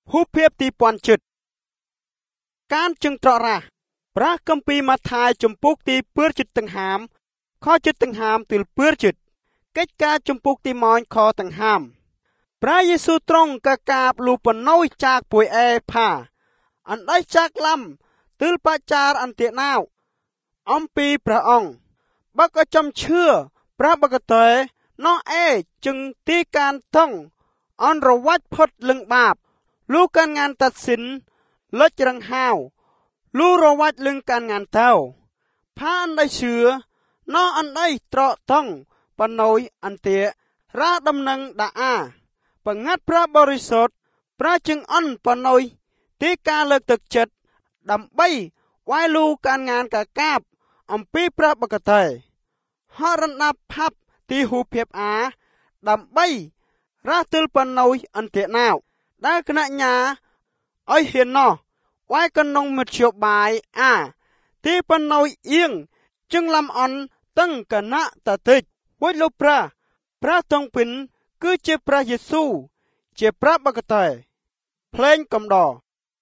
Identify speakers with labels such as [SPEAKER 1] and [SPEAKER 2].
[SPEAKER 1] ហ៊ូភៀបទីពាន់ជិតការជឹងត្រករះព្រះគម្ពីរម៉ាថាយចំពុកទីពឿរជិតទាំងហាមខជិតទាំងហាមទិលពឿរជិតកិច្ចការចំពុកទីម៉ោញខទាំងហាមព្រះយេស៊ូវត្រង់កកាបលូបណយចាកពួយអេផាអណ្ដៃចាកឡំទិលបចារអន្តិណាវអំពីព្រះអង្គបើក៏ចំឈឿព្រះបកតេណោអេจึงទីកានថងអនរវ៉ាច់ផុតលឹងបាបលូកានងានតាត់សិនលិចរងហាវលូរវ៉ាច់លឹងកានងានតៅផាអណ្ដៃឈឿណោអណ្ដៃត្រកថងបណយអន្តិរាដំណឹងដាអាបង្ងាត់ព្រះបរិសុទ្ធព្រះจึงអន់បណយទីការលើកទឹកចិត្តដើម្បីវាយលូកានងានកកាបអំពីព្រះបកតេហរណផាប់ទីហ៊ូភៀបអាដើម្បីរះទិលបណយអន្តិណាវដែលគណៈញាឲ្យហ៊ានណោះវាយកនងមធ្យោបាយអាទីបណយអៀងจึงលំអន់តឹងកណៈតតិចវៃលោកព្រះតងពិនគឺជាព្រះយេស៊ូវជាព្រះបកតេភ្លេងកំដរ